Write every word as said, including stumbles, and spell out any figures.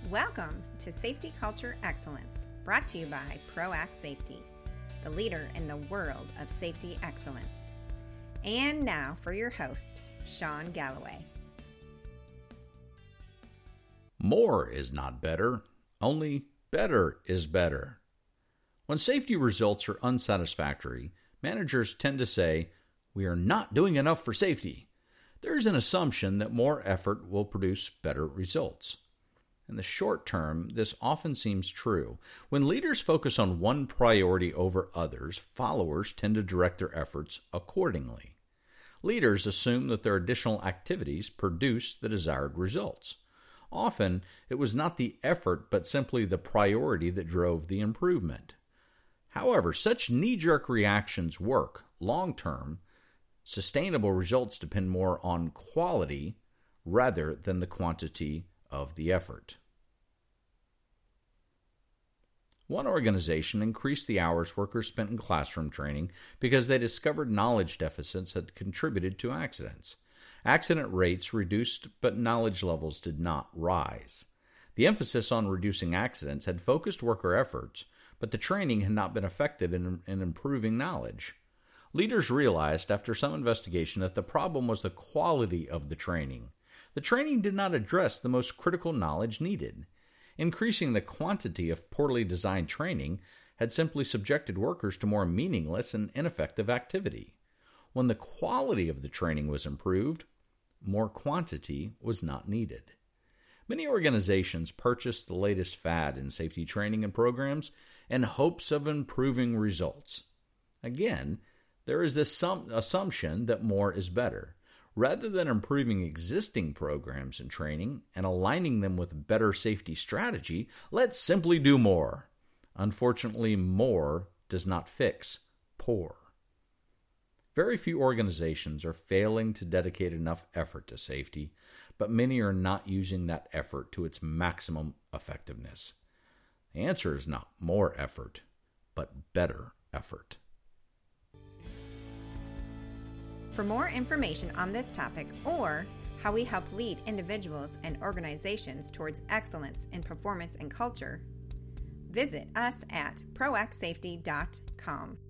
Welcome to Safety Culture Excellence, brought to you by ProAct Safety, the leader in the world of safety excellence. And now for your host, Sean Galloway. More is not better, only better is better. When safety results are unsatisfactory, managers tend to say, "We are not doing enough for safety." There is an assumption that more effort will produce better results. In the short term, this often seems true. When leaders focus on one priority over others, followers tend to direct their efforts accordingly. Leaders assume that their additional activities produce the desired results. Often, it was not the effort but simply the priority that drove the improvement. However, such knee-jerk reactions work long-term. Sustainable results depend more on quality rather than the quantity of the effort. One organization increased the hours workers spent in classroom training because they discovered knowledge deficits had contributed to accidents. Accident rates reduced, but knowledge levels did not rise. The emphasis on reducing accidents had focused worker efforts, but the training had not been effective in, in improving knowledge. Leaders realized after some investigation that the problem was the quality of the training. The training did not address the most critical knowledge needed. Increasing the quantity of poorly designed training had simply subjected workers to more meaningless and ineffective activity. When the quality of the training was improved, more quantity was not needed. Many organizations purchase the latest fad in safety training and programs in hopes of improving results. Again, there is this assumption that more is better. Rather than improving existing programs and training and aligning them with better safety strategy, let's simply do more. Unfortunately, more does not fix poor. Very few organizations are failing to dedicate enough effort to safety, but many are not using that effort to its maximum effectiveness. The answer is not more effort, but better effort. For more information on this topic or how we help lead individuals and organizations towards excellence in performance and culture, visit us at proact safety dot com.